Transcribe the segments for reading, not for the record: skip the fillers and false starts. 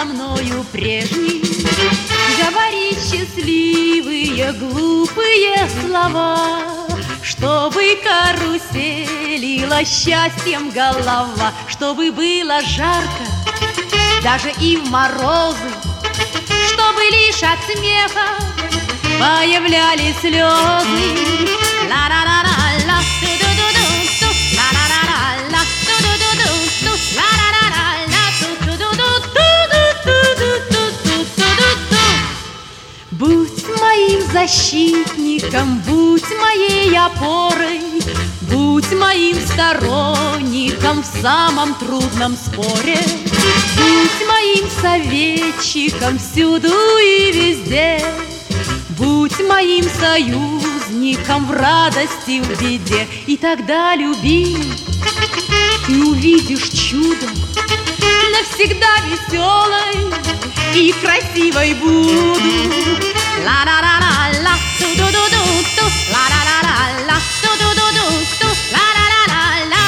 со мною прежним. Говори счастливые, глупые слова, чтобы каруселила счастьем голова, чтобы было жарко даже и в морозы, чтобы лишь от смеха появлялись слезы. Ла-ла-ла-ла-ла, ту-ду-ду-ду-ду, ла-ла-ла-ла-ла, ту-ду-ду-ду-ду, ла-ла-ла-ла-ла, ту-ду-ду-ду-ду-ду-ду-ду-ду. Будь моим защитником, будь моей опорой, будь моим сторонником в самом трудном споре, будь моим советчиком всюду и везде, будь моим союзником в радости, в беде. И тогда, любимый, ты увидишь чудо, навсегда веселой и красивой буду. Ла-ла-ла-ла-ла, ту-ду-ду-ду-ду, ла-ла-ла-ла-ла, ту-ду-ду-ду-ду, ла-ла-ла-ла-ла,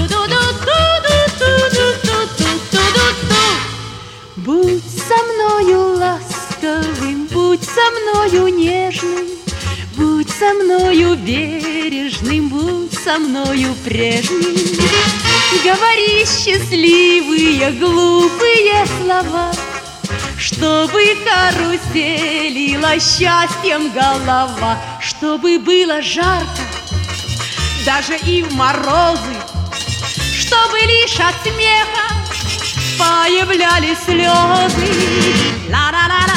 ту-ду-ду-ду-ду-ду-ду-ду-ду-ду. Будь со мною ласковым, будь со мною нежным, будь со мною бережным, будь со мною прежним. Говори счастливые, глупые слова, чтобы каруселила счастьем голова, чтобы было жарко даже и в морозы, чтобы лишь от смеха появлялись слезы. Ла-ла-ла.